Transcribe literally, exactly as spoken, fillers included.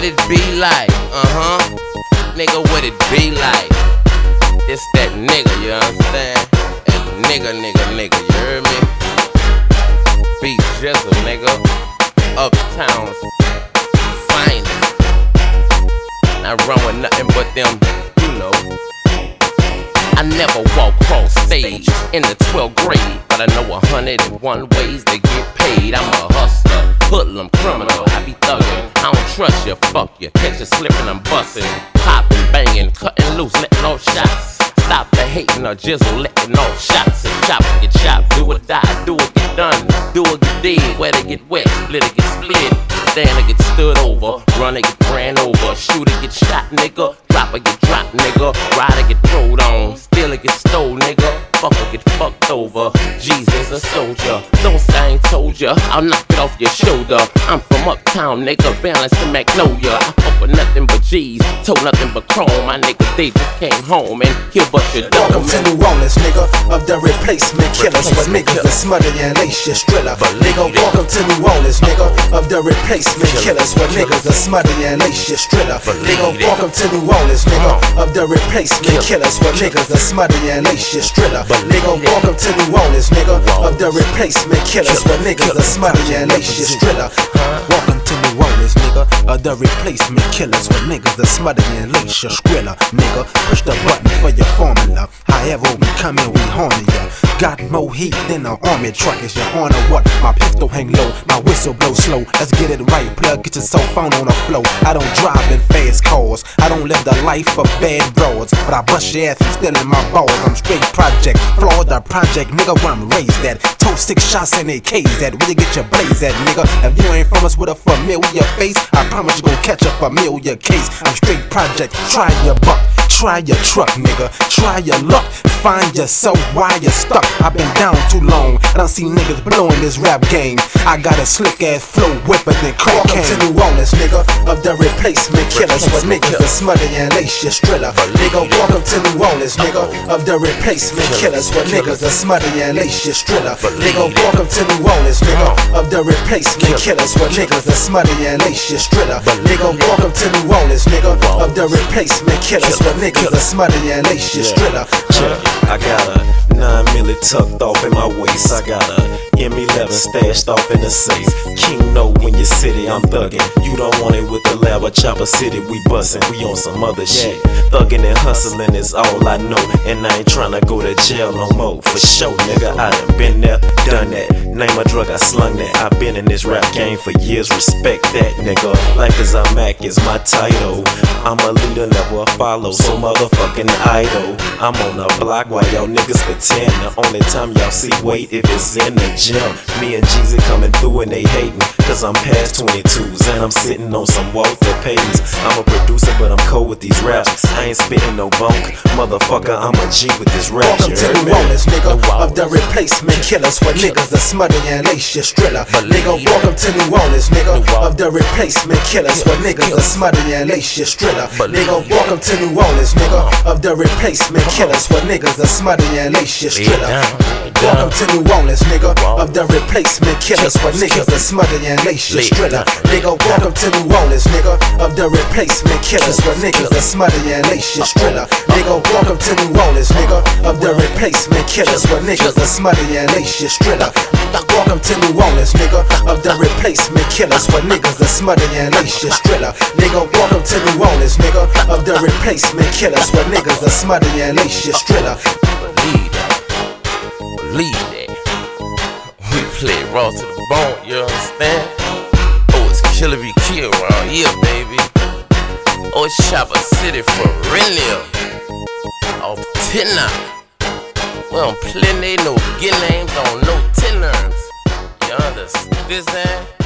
what it be like, uh-huh. Nigga, what it be like. It's that nigga, you understand? That nigga, nigga, nigga, you heard me? Beat Jizzle, nigga. Uptown's finest. I run with nothing but them, you know. I never walk cross stage in the twelfth grade, but I know a hundred and one ways to get paid. I'm a hustler, hoodlum, criminal, I be thuggin'. I don't trust you, fuck you, catch you slippin', I'm bustin'. Poppin', bangin', cuttin' loose, lettin' off shots. Stop the hatin' or Jizzle, lettin' off shots. And chop or get chopped, do or die, do or get done, do or get dead. Wet or get wet, split or get split, stand or get stood over, run or get ran over, shoot or get shot, nigga. Drop or get dropped, nigga. Ride or get throwed on, steal or get stole, nigga. Fuck or get fucked over. Jesus a soldier. Don't say I ain't told ya. I'll knock it off your shoulder. I'm from uptown, nigga. Balance to Magnolia. I fuck with nothing but G's. Told nothing but chrome. My nigga they just came home and he'll bust your dome. Welcome to New Orleans, nigga. Of the replacement killers. But niggas that smother you and lace your striller. Nigga, welcome to New Orleans, nigga. Of the replacement killers. But niggas that smother you and lace your striller. Nigga, welcome to New Orleans, nigga. Of the replacement killers. But niggas that smother you and lace your striller. Nigga, welcome to New Orleans, nigga. Of the replacement killers. But niggas that smother you and lace your striller. Welcome to New Orleans, nigga. Of the replacement killers. With niggas that smother you and lace your skrilla. Nigga, push the button for your formula. However we come in, we horny ya. Got more heat than an army truck. Is your horn or what? My pistol hang low, my whistle blow slow. Let's get it right, plug, get your cell phone on the flow. I don't drive in fast cars, I don't live the life of bad broads, but I bust your ass and still in my balls. I'm straight project, Florida project, nigga, where I'm raised at. Toast six shots in A Ks at, where you get your blaze at, nigga. If you ain't from us with a familiar face, I promise you gon' catch a familiar case. I'm straight project, try your buck. Try your truck, nigga, try your luck. Find yourself while you're stuck. I've been down too long, I done seen niggas blowing this rap game. I got a slick ass flow, whipper than crack can. Welcome to New Orleans, nigga, of the replacement killers. But niggas that smother you and lace your striller. Nigga, welcome to New Orleans, nigga, of the replacement killers. But niggas that smother you and lace your striller. Nigga, welcome to New Orleans, nigga, of the replacement killers. But niggas that smother you and lace your striller. Nigga, welcome to New Orleans, nigga, of the replacement killers. But niggas that smother you and lace your striller. I got a nine milli tucked off in my waist. I got a M eleven stashed off in the safe. King know when you city, I'm thuggin'. You don't want it with the lab, but Chopper City, we bustin'. We on some other shit. Thuggin' and hustlin' is all I know. And I ain't tryna go to jail no more. For sure, nigga, I done been there, done that. Name a drug, I slung that. I been in this rap game for years, respect that, nigga. Life as a Mac is my title. I'm a leader, never a follow. So motherfucking idol. I'm on the block while y'all niggas pretend. The only time y'all see weight if it's in the gym. Me and Jeezy coming through and they hating, cause I'm past twenty-twos and I'm sitting on some Walter Paytons. I'm a producer but I'm cold with these raps. I ain't spitting no bunk, motherfucker, I'm a G with this rap. Welcome to New Orleans, nigga, of the replacement killers. For niggas that smother you and lace your striller. Nigga, welcome to New Orleans, nigga, of the replacement killers. For niggas that smother you and lace your striller. Nigga, welcome to New Orleans, nigga, of the replacement killers. For niggas that smother you and lace your striller. Welcome to New Orleans, nigga, of the replacement killers. For niggas that smother you and lace your striller. Nigga, welcome to New Orleans, nigga, of the replacement killers. For niggas that smother you and lace your striller. Nigga, welcome to New Orleans, nigga, of the replacement killers. For niggas that smother you and lace your striller. Welcome to New Orleans, nigga, of the replacement killers. For niggas that smother you and lace your striller. Nigga, welcome to New Orleans, nigga, of the replacement killers. For niggas that smother you and lace your striller. Believe that, believe that. We play raw to the bone, you understand? Oh, it's Killer Be Kill around here, baby. Oh, it's Chopper City for real. Off Tenor. We don't play no get names on no tenors. You understand?